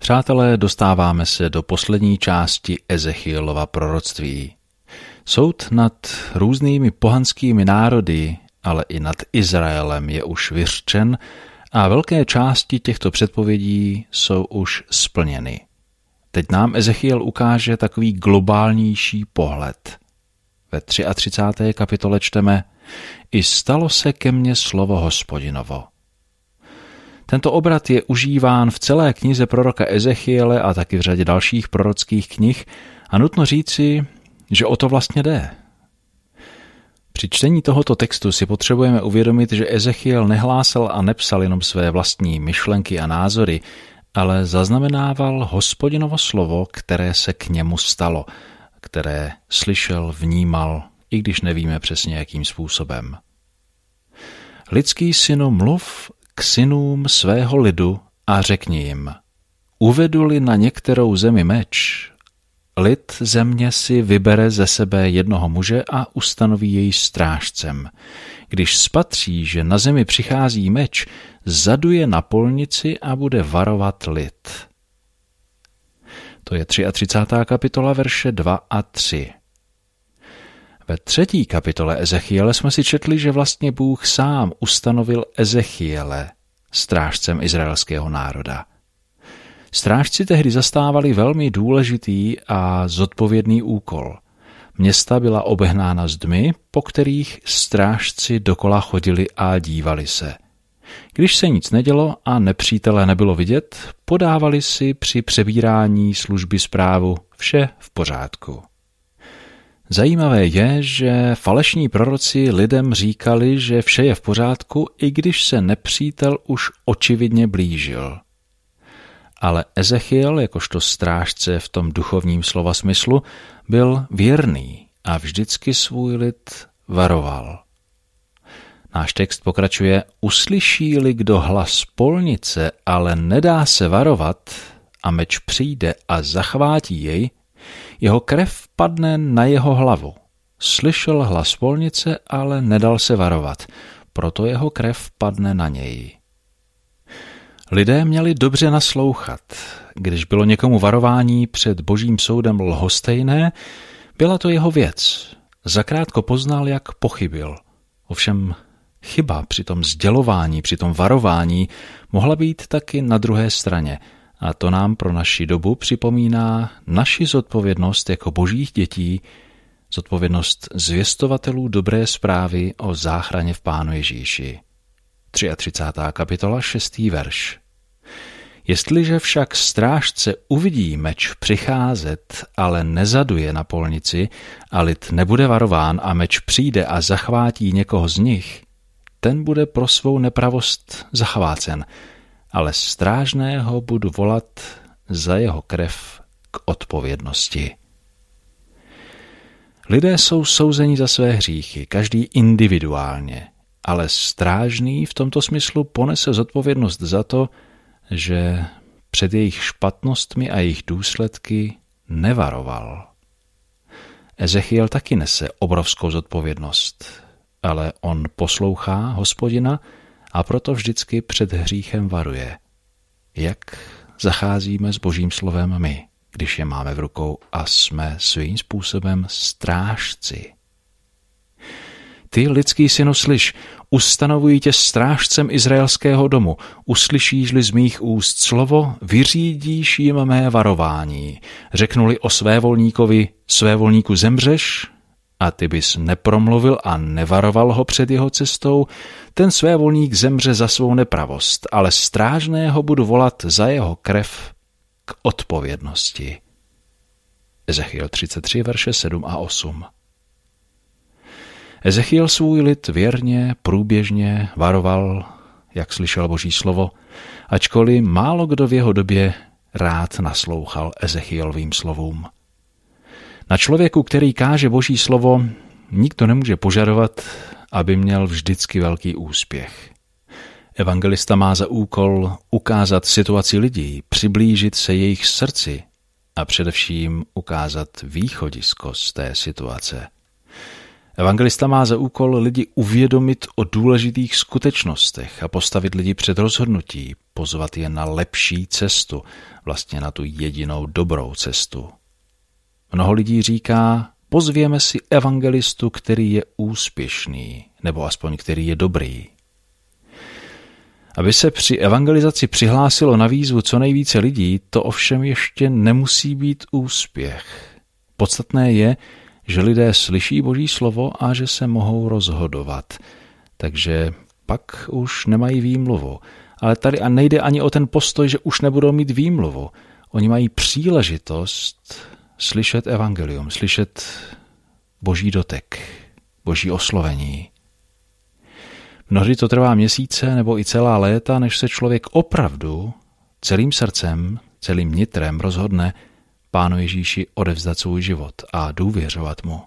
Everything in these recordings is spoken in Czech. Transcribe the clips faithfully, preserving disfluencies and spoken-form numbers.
Přátelé, dostáváme se do poslední části Ezechielova proroctví. Soud nad různými pohanskými národy, ale i nad Izraelem je už vyřčen a velké části těchto předpovědí jsou už splněny. Teď nám Ezechiel ukáže takový globálnější pohled. Ve třicáté třetí kapitole čteme: I stalo se ke mně slovo Hospodinovo. Tento obrat je užíván v celé knize proroka Ezechiele a taky v řadě dalších prorockých knih a nutno říci, že o to vlastně jde. Při čtení tohoto textu si potřebujeme uvědomit, že Ezechiel nehlásal a nepsal jenom své vlastní myšlenky a názory, ale zaznamenával Hospodinovo slovo, které se k němu stalo, které slyšel, vnímal, i když nevíme přesně jakým způsobem. Lidský synu, mluv k synům svého lidu a řekni jim: uvedu-li na některou zemi meč, lid země si vybere ze sebe jednoho muže a ustanoví jej strážcem. Když spatří, že na zemi přichází meč, zaduje na polnici a bude varovat lid. To je třicátá třetí kapitola, verše dva a tři. Ve třetí kapitole Ezechiele jsme si četli, že vlastně Bůh sám ustanovil Ezechiele strážcem izraelského národa. Strážci tehdy zastávali velmi důležitý a zodpovědný úkol. Města byla obehnána zdmi, po kterých strážci dokola chodili a dívali se. Když se nic nedělo a nepřítele nebylo vidět, podávali si při přebírání služby zprávu: vše v pořádku. Zajímavé je, že falešní proroci lidem říkali, že vše je v pořádku, i když se nepřítel už očividně blížil. Ale Ezechiel, jakožto strážce v tom duchovním slova smyslu, byl věrný a vždycky svůj lid varoval. Náš text pokračuje: uslyší-li kdo hlas polnice, ale nedá se varovat, a meč přijde a zachvátí jej, jeho krev padne na jeho hlavu. Slyšel hlas polnice, ale nedal se varovat, proto jeho krev padne na něj. Lidé měli dobře naslouchat. Když bylo někomu varování před božím soudem lhostejné, byla to jeho věc. Zakrátko poznal, jak pochybil. Ovšem chyba při tom sdělování, při tom varování mohla být taky na druhé straně. A to nám pro naši dobu připomíná naši zodpovědnost jako božích dětí, zodpovědnost zvěstovatelů dobré zprávy o záchraně v Pánu Ježíši. třicátá třetí kapitola, šestý verš. Jestliže však strážce uvidí meč přicházet, ale nezaduje na polnici a lid nebude varován a meč přijde a zachvátí někoho z nich, ten bude pro svou nepravost zachvácen, ale strážného budu volat za jeho krev k odpovědnosti. Lidé jsou souzeni za své hříchy, každý individuálně, ale strážný v tomto smyslu ponese zodpovědnost za to, že před jejich špatnostmi a jejich důsledky nevaroval. Ezechiel taky nese obrovskou zodpovědnost, ale on poslouchá Hospodina a proto vždycky před hříchem varuje. Jak zacházíme s božím slovem my, když je máme v rukou a jsme svým způsobem strážci? Ty, lidský synu, slyš, ustanovuji tě strážcem izraelského domu, uslyšíš-li z mých úst slovo, vyřídíš jim mé varování. Řeknu-li o svévolníkovi, svévolníku zemřeš, a ty bys nepromluvil a nevaroval ho před jeho cestou, ten svévolník zemře za svou nepravost, ale strážného budu volat za jeho krev k odpovědnosti. Ezechiel třicet tři, verše sedm a osm. Ezechiel svůj lid věrně, průběžně varoval, jak slyšel boží slovo, ačkoliv málo kdo v jeho době rád naslouchal Ezechielovým slovům. Na člověku, který káže boží slovo, nikdo nemůže požadovat, aby měl vždycky velký úspěch. Evangelista má za úkol ukázat situaci lidí, přiblížit se jejich srdci a především ukázat východisko z té situace. Evangelista má za úkol lidi uvědomit o důležitých skutečnostech a postavit lidi před rozhodnutí, pozvat je na lepší cestu, vlastně na tu jedinou dobrou cestu. Mnoho lidí říká, pozvěme si evangelistu, který je úspěšný, nebo aspoň který je dobrý. Aby se při evangelizaci přihlásilo na výzvu co nejvíce lidí, to ovšem ještě nemusí být úspěch. Podstatné je, že lidé slyší Boží slovo a že se mohou rozhodovat. Takže pak už nemají výmluvu. Ale tady a nejde ani o ten postoj, že už nebudou mít výmluvu. Oni mají příležitost slyšet evangelium, slyšet Boží dotek, Boží oslovení. Mnohdy to trvá měsíce nebo i celá léta, než se člověk opravdu celým srdcem, celým nitrem rozhodne Pánu Ježíši odevzdat svůj život a důvěřovat mu.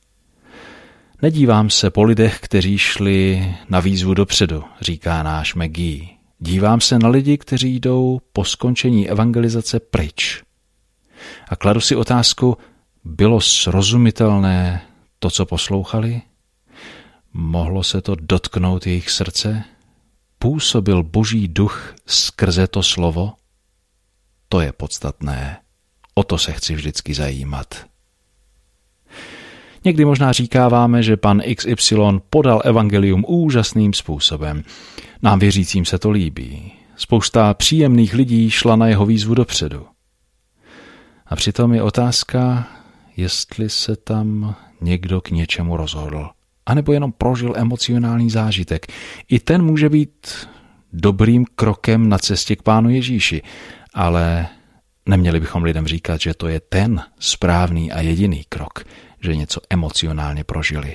Nedívám se po lidech, kteří šli na výzvu dopředu, říká náš McGee. Dívám se na lidi, kteří jdou po skončení evangelizace pryč. A kladu si otázku, bylo srozumitelné to, co poslouchali? Mohlo se to dotknout jejich srdce? Působil Boží duch skrze to slovo? To je podstatné. O to se chci vždycky zajímat. Někdy možná říkáváme, že pan X Y podal evangelium úžasným způsobem. Nám věřícím se to líbí. Spousta příjemných lidí šla na jeho výzvu dopředu. A přitom je otázka, jestli se tam někdo k něčemu rozhodl, anebo jenom prožil emocionální zážitek. I ten může být dobrým krokem na cestě k Pánu Ježíši, ale neměli bychom lidem říkat, že to je ten správný a jediný krok, že něco emocionálně prožili.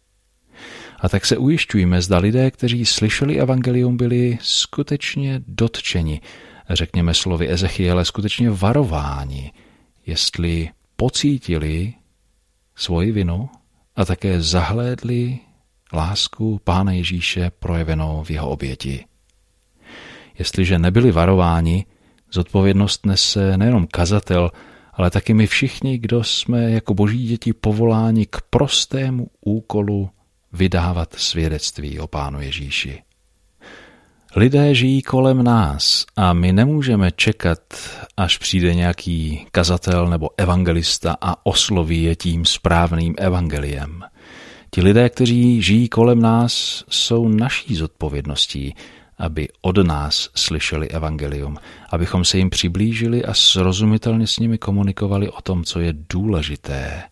A tak se ujišťujeme, zda lidé, kteří slyšeli evangelium, byli skutečně dotčeni, řekněme slovy Ezechiele, skutečně varováni, jestli pocítili svoji vinu a také zahlédli lásku Pána Ježíše projevenou v jeho oběti. Jestliže nebyli varováni, zodpovědnost nese nejenom kazatel, ale taky my všichni, kdo jsme jako Boží děti povoláni k prostému úkolu vydávat svědectví o Pánu Ježíši. Lidé žijí kolem nás a my nemůžeme čekat, až přijde nějaký kazatel nebo evangelista a osloví je tím správným evangeliem. Ti lidé, kteří žijí kolem nás, jsou naší zodpovědností, aby od nás slyšeli evangelium, abychom se jim přiblížili a srozumitelně s nimi komunikovali o tom, co je důležité.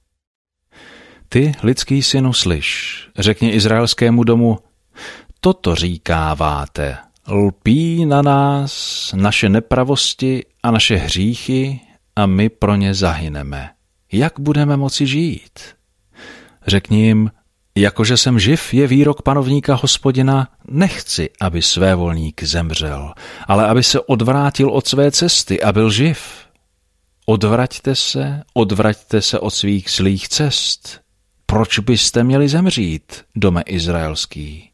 Ty, lidský synu, slyš, řekni izraelskému domu, toto říkáváte, lpí na nás naše nepravosti a naše hříchy a my pro ně zahyneme. Jak budeme moci žít? Řekni jim, jakože jsem živ, je výrok panovníka Hospodina, nechci, aby svévolník zemřel, ale aby se odvrátil od své cesty a byl živ. Odvraťte se, odvraťte se od svých zlých cest. Proč byste měli zemřít, dome izraelský?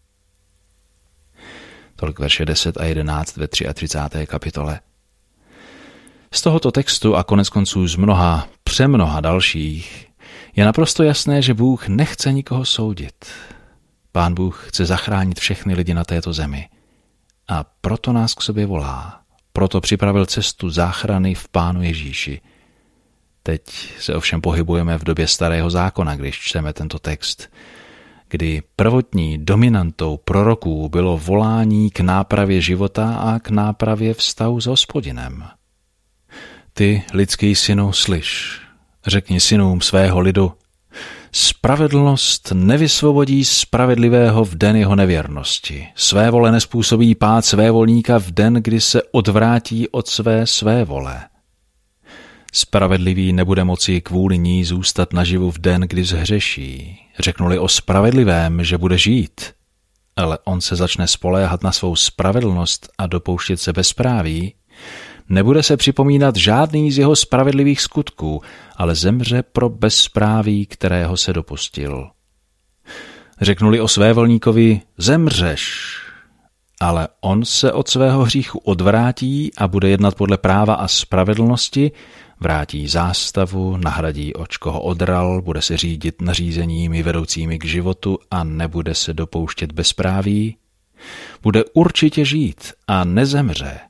Tolik verše deset a jedenáct ve třicáté třetí kapitole. Z tohoto textu a konec konců z mnoha, přemnoha dalších je naprosto jasné, že Bůh nechce nikoho soudit. Pán Bůh chce zachránit všechny lidi na této zemi. A proto nás k sobě volá. Proto připravil cestu záchrany v Pánu Ježíši. Teď se ovšem pohybujeme v době Starého zákona, když čteme tento text, kdy prvotní dominantou proroků bylo volání k nápravě života a k nápravě vztahu s Hospodinem. Ty, lidský synu, slyš, řekni synům svého lidu, spravedlnost nevysvobodí spravedlivého v den jeho nevěrnosti. Své vole nespůsobí pád svévolníka v den, kdy se odvrátí od své své vole. Spravedlivý nebude moci kvůli ní zůstat naživu v den, kdy zhřeší. Řeknuli o spravedlivém, že bude žít, ale on se začne spoléhat na svou spravedlnost a dopouštět se bezpráví, nebude se připomínat žádný z jeho spravedlivých skutků, ale zemře pro bezpráví, kterého se dopustil. Řeknuli o svévolníkovi, zemřeš, ale on se od svého hříchu odvrátí a bude jednat podle práva a spravedlnosti, vrátí zástavu, nahradí oč, koho odral, bude se řídit nařízeními vedoucími k životu a nebude se dopouštět bezpráví, bude určitě žít a nezemře.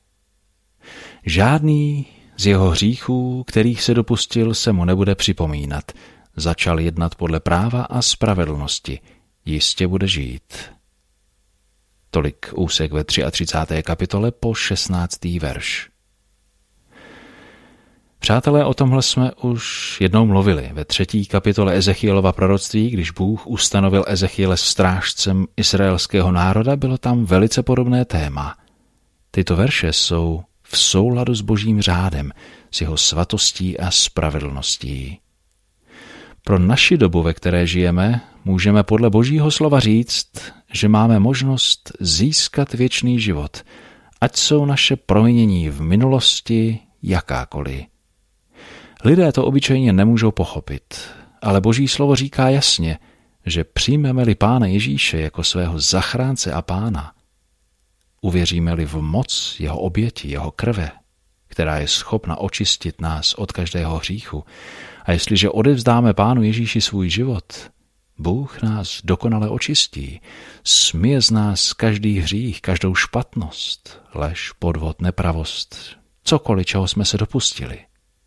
Žádný z jeho hříchů, kterých se dopustil, se mu nebude připomínat. Začal jednat podle práva a spravedlnosti. Jistě bude žít. Tolik úsek ve třicáté třetí kapitole po šestnáctý verš. Přátelé, o tomhle jsme už jednou mluvili ve třetí kapitole Ezechielova proroctví, když Bůh ustanovil Ezechiele strážcem izraelského národa, bylo tam velice podobné téma. Tyto verše jsou v souladu s božím řádem, s jeho svatostí a spravedlností. Pro naši dobu, ve které žijeme, můžeme podle božího slova říct, že máme možnost získat věčný život, ať jsou naše provinění v minulosti jakákoliv. Lidé to obyčejně nemůžou pochopit, ale boží slovo říká jasně, že přijmeme-li Pána Ježíše jako svého zachránce a Pána, uvěříme-li v moc jeho oběti, jeho krve, která je schopna očistit nás od každého hříchu, a jestliže odevzdáme Pánu Ježíši svůj život, Bůh nás dokonale očistí, smije z nás každý hřích, každou špatnost, lež, podvod, nepravost, cokoliv, čeho jsme se dopustili.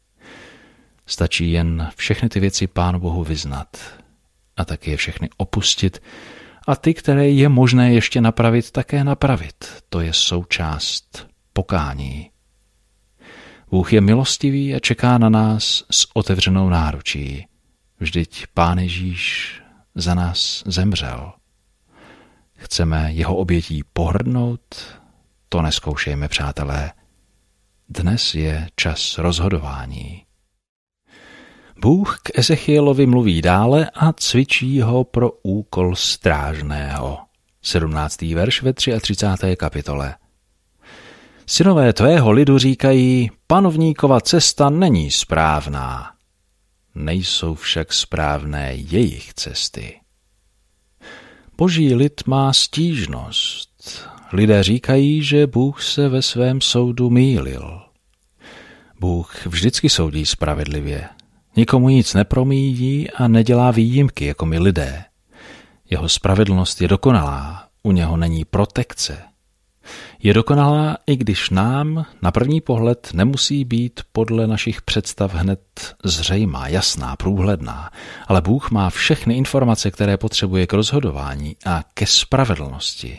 Stačí jen všechny ty věci Pánu Bohu vyznat a taky je všechny opustit a ty, které je možné ještě napravit, také napravit. To je součást pokání. Bůh je milostivý a čeká na nás s otevřenou náručí. Vždyť Pán Ježíš za nás zemřel. Chceme jeho obětí pohrdnout? To nezkoušejme, přátelé. Dnes je čas rozhodování. Bůh k Ezechielovi mluví dále a cvičí ho pro úkol strážného. sedmnáctý verš ve třicáté třetí kapitole. Synové tvého lidu říkají, panovníkova cesta není správná. Nejsou však správné jejich cesty. Boží lid má stížnost. Lidé říkají, že Bůh se ve svém soudu mýlil. Bůh vždycky soudí spravedlivě. Nikomu nic nepromíjí a nedělá výjimky, jako my lidé. Jeho spravedlnost je dokonalá, u něho není protekce. Je dokonalá, i když nám na první pohled nemusí být podle našich představ hned zřejmá, jasná, průhledná, ale Bůh má všechny informace, které potřebuje k rozhodování a ke spravedlnosti.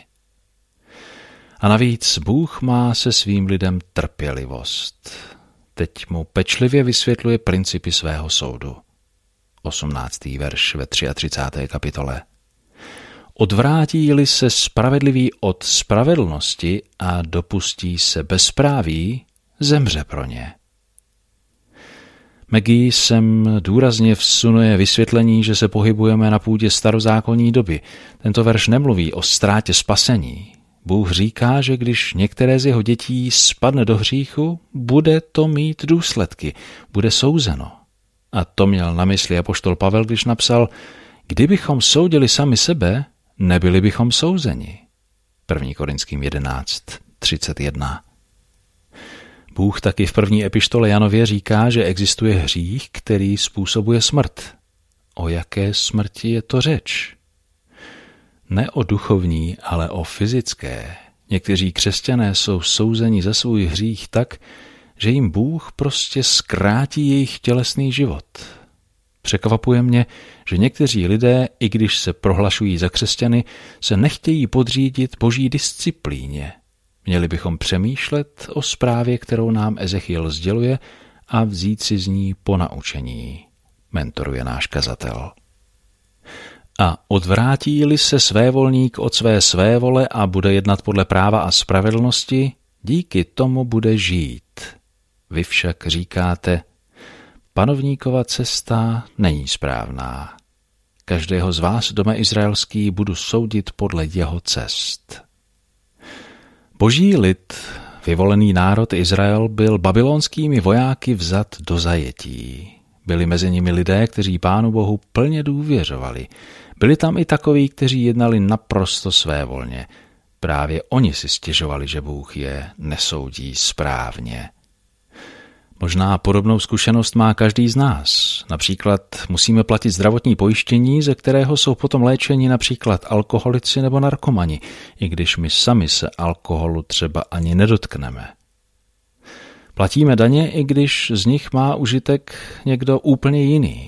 A navíc Bůh má se svým lidem trpělivost. Teď mu pečlivě vysvětluje principy svého soudu. osmnáctý verš ve třicáté třetí kapitole. Odvrátí-li se spravedlivý od spravedlnosti a dopustí se bezpráví, zemře pro ně. Maggie sem důrazně vsunuje vysvětlení, že se pohybujeme na půdě starozákonní doby. Tento verš nemluví o ztrátě spasení. Bůh říká, že když některé z jeho dětí spadne do hříchu, bude to mít důsledky, bude souzeno. A to měl na mysli apoštol Pavel, když napsal, kdybychom soudili sami sebe, nebyli bychom souzeni. první Korinským jedenáct třicet jedna. Bůh taky v první epištole Janově říká, že existuje hřích, který způsobuje smrt. O jaké smrti je to řeč? Ne o duchovní, ale o fyzické. Někteří křesťané jsou souzeni za svůj hřích tak, že jim Bůh prostě zkrátí jejich tělesný život. Překvapuje mě, že někteří lidé, i když se prohlašují za křesťany, se nechtějí podřídit boží disciplíně. Měli bychom přemýšlet o zprávě, kterou nám Ezechiel sděluje a vzít si z ní ponaučení, mentoruje náš kazatel. A odvrátí-li se svévolník od své svévole a bude jednat podle práva a spravedlnosti, díky tomu bude žít. Vy však říkáte, panovníkova cesta není správná. Každého z vás, dome izraelský, budu soudit podle jeho cest. Boží lid, vyvolený národ Izrael, byl babylonskými vojáky vzat do zajetí. Byli mezi nimi lidé, kteří Pánu Bohu plně důvěřovali. Byli tam i takoví, kteří jednali naprosto svévolně. Právě oni si stěžovali, že Bůh je nesoudí správně. Možná podobnou zkušenost má každý z nás. Například musíme platit zdravotní pojištění, ze kterého jsou potom léčeni například alkoholici nebo narkomani, i když my sami se alkoholu třeba ani nedotkneme. Platíme daně, i když z nich má užitek někdo úplně jiný.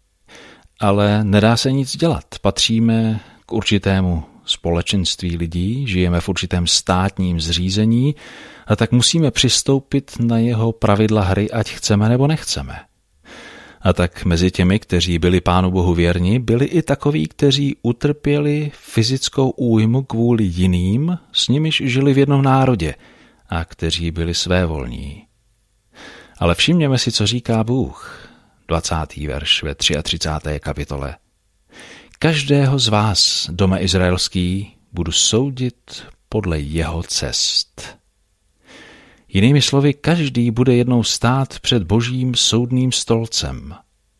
Ale nedá se nic dělat. Patříme k určitému společenství lidí, žijeme v určitém státním zřízení a tak musíme přistoupit na jeho pravidla hry, ať chceme nebo nechceme. A tak mezi těmi, kteří byli Pánu Bohu věrni, byli i takoví, kteří utrpěli fyzickou újmu kvůli jiným, s nimiž žili v jednom národě a kteří byli svévolní. Ale všimněme si, co říká Bůh. dvacátý verš ve třicáté třetí kapitole. Každého z vás, dome izraelský, budu soudit podle jeho cest. Jinými slovy, každý bude jednou stát před božím soudným stolcem.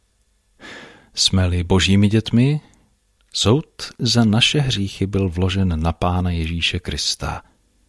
Jsme-li božími dětmi, soud za naše hříchy byl vložen na Pána Ježíše Krista.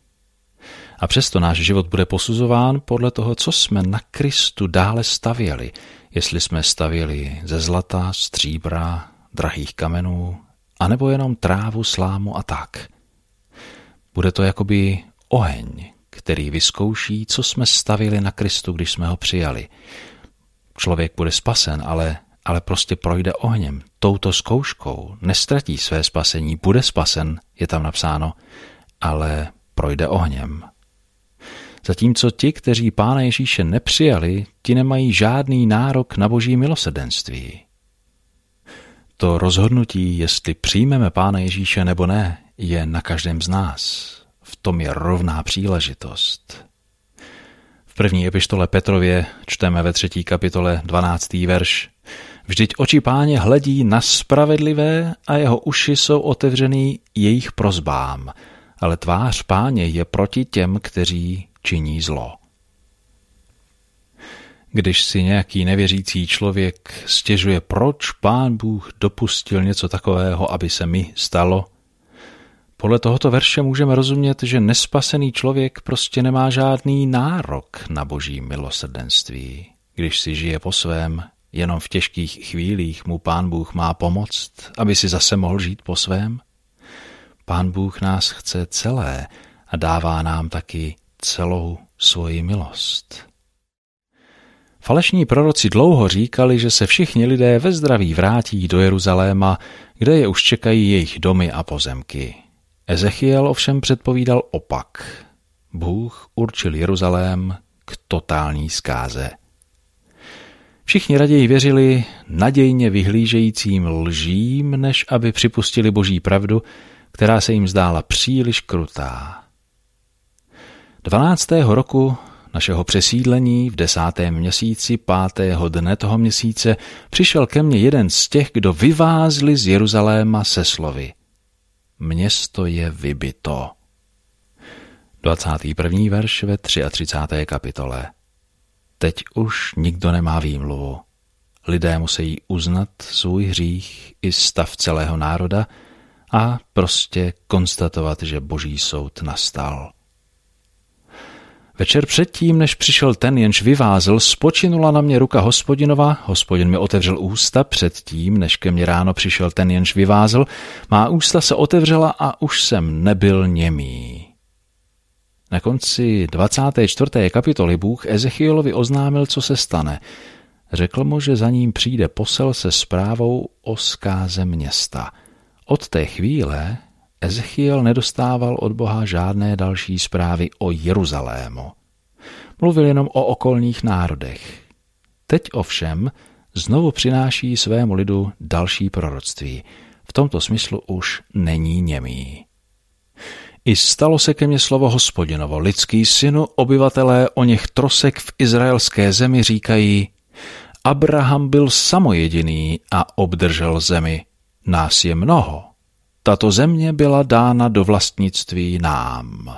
A přesto náš život bude posuzován podle toho, co jsme na Kristu dále stavěli, jestli jsme stavěli ze zlata, stříbra, drahých kamenů, anebo jenom trávu, slámu a tak. Bude to jakoby oheň, který vyzkouší, co jsme stavili na Kristu, když jsme ho přijali. Člověk bude spasen, ale, ale prostě projde ohněm. Touto zkouškou nestratí své spasení, bude spasen, je tam napsáno, ale projde ohněm. Zatímco ti, kteří Pána Ježíše nepřijali, ti nemají žádný nárok na boží milosrdenství. To rozhodnutí, jestli přijmeme Pána Ježíše nebo ne, je na každém z nás. V tom je rovná příležitost. V první epištole Petrově čteme ve třetí kapitole dvanáctý verš. Vždyť oči Páně hledí na spravedlivé a jeho uši jsou otevřený jejich prosbám, ale tvář Páně je proti těm, kteří činí zlo. Když si nějaký nevěřící člověk stěžuje, proč Pán Bůh dopustil něco takového, aby se mi stalo, podle tohoto verše můžeme rozumět, že nespasený člověk prostě nemá žádný nárok na boží milosrdenství. Když si žije po svém, jenom v těžkých chvílích mu Pán Bůh má pomoct, aby si zase mohl žít po svém. Pán Bůh nás chce celé a dává nám taky celou svoji milost. Falešní proroci dlouho říkali, že se všichni lidé ve zdraví vrátí do Jeruzaléma, kde je už čekají jejich domy a pozemky. Ezechiel ovšem předpovídal opak. Bůh určil Jeruzalém k totální zkáze. Všichni raději věřili nadějně vyhlížejícím lžím, než aby připustili boží pravdu, která se jim zdála příliš krutá. dvanáctého roku našeho přesídlení v desátém měsíci pátého dne toho měsíce přišel ke mně jeden z těch, kdo vyvázli z Jeruzaléma se slovy. Město je vybito. dvacátý první verš ve třicáté třetí kapitole. Teď už nikdo nemá výmluvu. Lidé musí uznat svůj hřích i stav celého národa a prostě konstatovat, že boží soud nastal. Večer předtím, než přišel ten, jenž vyvázl, spočinula na mě ruka Hospodinova, Hospodin mi otevřel ústa, předtím, než ke mně ráno přišel ten, jenž vyvázl, má ústa se otevřela a už jsem nebyl němý. Na konci dvacáté čtvrté kapitoly Bůh Ezechielovi oznámil, co se stane. Řekl mu, že za ním přijde posel se zprávou o zkáze města. Od té chvíle Ezechiel nedostával od Boha žádné další zprávy o Jeruzalému. Mluvil jenom o okolních národech. Teď ovšem znovu přináší svému lidu další proroctví. V tomto smyslu už není němý. I stalo se ke mně slovo Hospodinovo, lidský synu, obyvatelé o něch trosek v izraelské zemi říkají, Abraham byl samojediný a obdržel zemi. Nás je mnoho. Tato země byla dána do vlastnictví nám.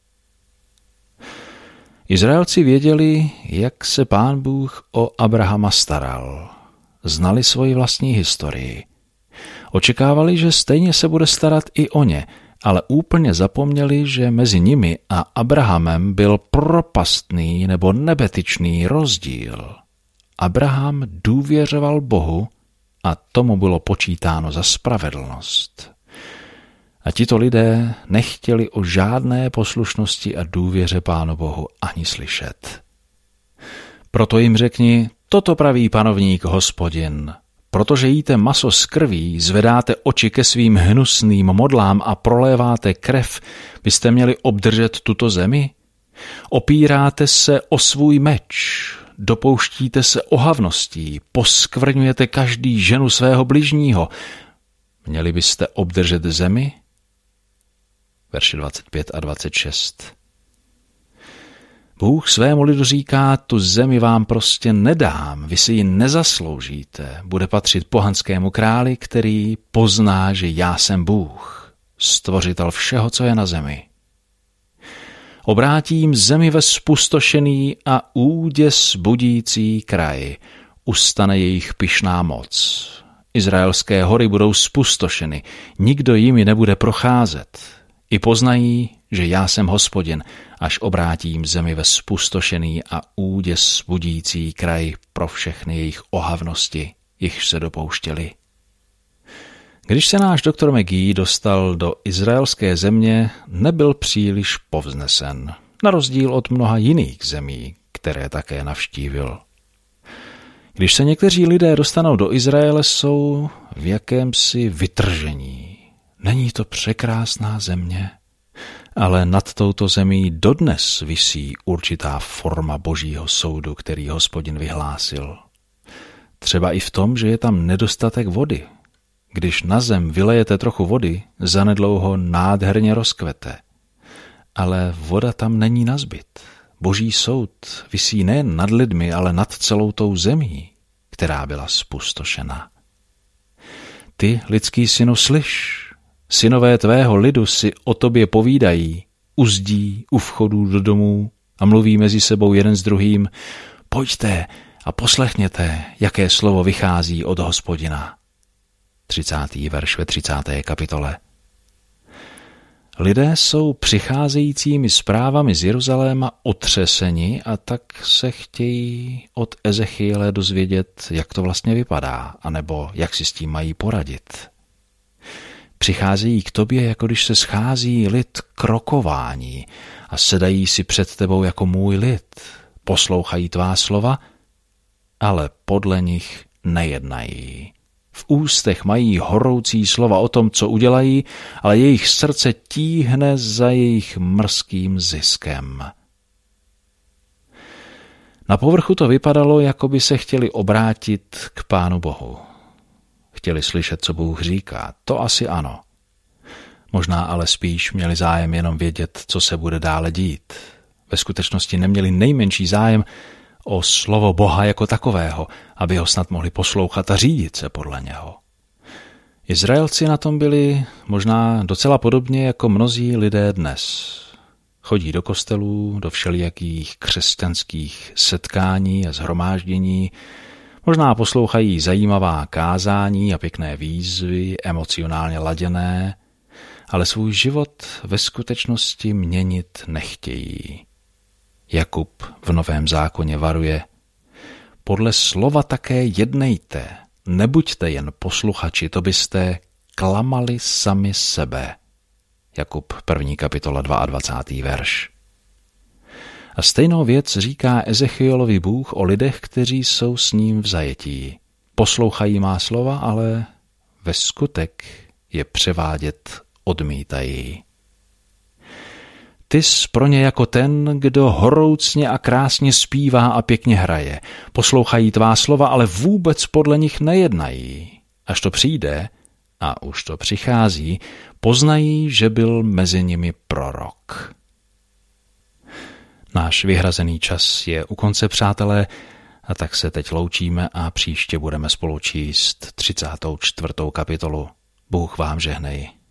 Izraelci věděli, jak se Pán Bůh o Abrahama staral. Znali svoji vlastní historii. Očekávali, že stejně se bude starat i o ně ale úplně zapomněli, že mezi nimi a Abrahamem byl propastný nebo nebetyčný rozdíl. Abraham důvěřoval Bohu a tomu bylo počítáno za spravedlnost. A tito lidé nechtěli o žádné poslušnosti a důvěře Pánu Bohu ani slyšet. Proto jim řekni, toto praví panovník Hospodin. Protože jíte maso z krví, zvedáte oči ke svým hnusným modlám a proléváte krev, byste měli obdržet tuto zemi? Opíráte se o svůj meč, dopouštíte se ohavností, poskvrňujete každý ženu svého bližního. Měli byste obdržet zemi? Verši dvacet pět a dvacet šest. Bůh svému lidu říká, tu zemi vám prostě nedám, vy si ji nezasloužíte, bude patřit pohanskému králi, který pozná, že já jsem Bůh, stvořitel všeho, co je na zemi. Obrátím zemi ve spustošený a úděs budící kraj, ustane jejich pyšná moc. Izraelské hory budou spustošeny, nikdo jimi nebude procházet. I poznají, že já jsem Hospodin, až obrátím zemi ve spustošený a úděs budící kraj pro všechny jejich ohavnosti, jichž se dopouštěli. Když se náš doktor McGee dostal do izraelské země, nebyl příliš povznesen, na rozdíl od mnoha jiných zemí, které také navštívil. Když se někteří lidé dostanou do Izraele, jsou v jakémsi vytržení. Není to překrásná země? Ale nad touto zemí dodnes visí určitá forma božího soudu, který Hospodin vyhlásil. Třeba i v tom, že je tam nedostatek vody. Když na zem vylejete trochu vody, zanedlouho nádherně rozkvete. Ale voda tam není nazbyt. Boží soud visí nejen nad lidmi, ale nad celou tou zemí, která byla spustošena. Ty, lidský synu, slyš, synové tvého lidu si o tobě povídají, uzdí u vchodů do domů a mluví mezi sebou jeden s druhým, pojďte a poslechněte, jaké slovo vychází od Hospodina. třicátý verš ve třicáté kapitole. Lidé jsou přicházejícími zprávami z Jeruzaléma otřeseni a tak se chtějí od Ezechiele dozvědět, jak to vlastně vypadá, anebo jak si s tím mají poradit. Přicházejí k tobě, jako když se schází lid k rokování a sedají si před tebou jako můj lid. Poslouchají tvá slova, ale podle nich nejednají. V ústech mají horoucí slova o tom, co udělají, ale jejich srdce tíhne za jejich mrzkým ziskem. Na povrchu to vypadalo, jako by se chtěli obrátit k Pánu Bohu. Chtěli slyšet, co Bůh říká, to asi ano. Možná ale spíš měli zájem jenom vědět, co se bude dále dít. Ve skutečnosti neměli nejmenší zájem o slovo Boha jako takového, aby ho snad mohli poslouchat a řídit se podle něho. Izraelci na tom byli možná docela podobně jako mnozí lidé dnes. Chodí do kostelů, do všelijakých křesťanských setkání a shromáždění, možná poslouchají zajímavá kázání a pěkné výzvy, emocionálně laděné, ale svůj život ve skutečnosti měnit nechtějí. Jakub v Novém zákoně varuje, podle slova také jednejte, nebuďte jen posluchači, to byste klamali sami sebe. Jakub první kapitola dvacátý druhý verš. A stejnou věc říká Ezechielovi Bůh o lidech, kteří jsou s ním v zajetí. Poslouchají má slova, ale ve skutek je převádět odmítají. Tys pro ně jako ten, kdo horoucně a krásně zpívá a pěkně hraje. Poslouchají tvá slova, ale vůbec podle nich nejednají. Až to přijde, a už to přichází, poznají, že byl mezi nimi prorok. Náš vyhrazený čas je u konce, přátelé, a tak se teď loučíme a příště budeme spolu číst třicátou čtvrtou kapitolu. Bůh vám žehnej.